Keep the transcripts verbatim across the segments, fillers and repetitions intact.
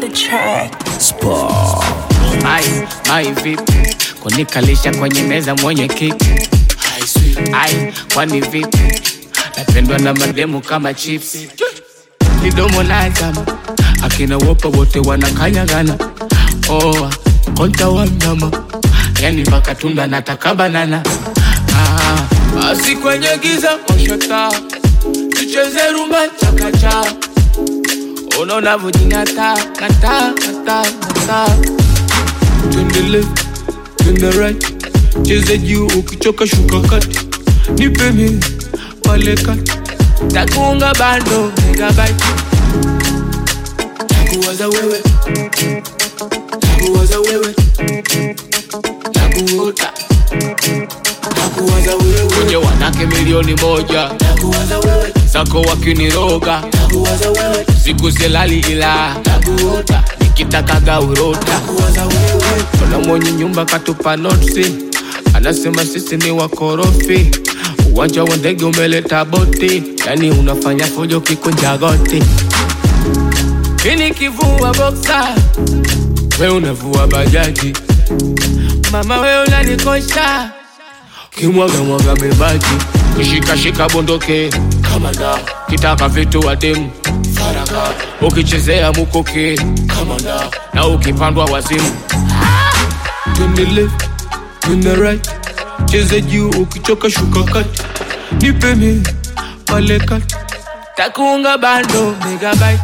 track. Sport. Ai, ai vipi kunikalisha kwenye meza mwenye kiki. Ai, kwani vipi napendwa na mademu kama chips. Kidomo na zama akina wopa wote wanakanyagana. Oh, konta wa mnyama yani mpaka tunda nataka banana. Ah, basi kwenye giza moshota tucheze rumba chakacha. Unaona vujinata kata kata kata. Turn the left, turn the right. Cheze juu ukichoka shuka kati. Nipe mi pale kati. Takuunga bando megabyte. Takuwaza wewe, takuwaza wewe, takuota, takuwaza wewe. Kwenye wanake milioni moja, takuwaza wewe. Sako wakiniroga, takuwaza wewe. Siku silali ila, takuota, nikitakaga urota, takuwaza wewe. Kuna mwenye nyumba katupa notisi, anasema sisi ni wakorofi. Uwanja wa ndege umeleta boti, yani unafanya fujo kikunja goti. Kini kivua boxer, we unavua bajaji. Mama we unanikosha, kimwaga mwaga mebaji. Kishika shika bondoke, kama na kitaka vitu wa demu faraka. Ukichezea mukoke, kama na na ukipandwa wazimu. Turn the left, turn the right. Cheze juu ukichoka shuka kati. Nipe mi pale kati. Takuunga bando megabyte.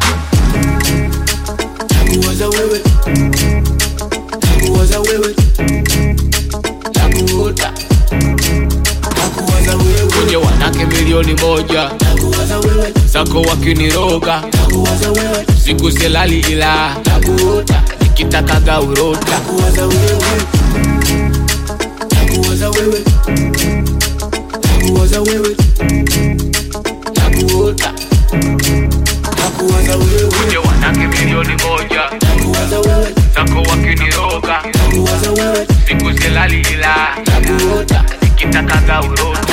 Takuwaza wewe, takuwaza wewe, takuota, takuwaza wewe. Kwenye wanake milioni moja, takuwaza wewe. Sako wakiniroga, takuwaza wewe. Siku silali ila, takuota, nikitakaga urota, takuwaza wewe. Takuwaza wewe, takuwaza wewe, takuota, takuwaza wewe. Kwenye wanake milioni moja, takuwaza wewe. Sako wakiniroga, takuwaza wewe. Siku silali ila, takuota, nikitakaga urota.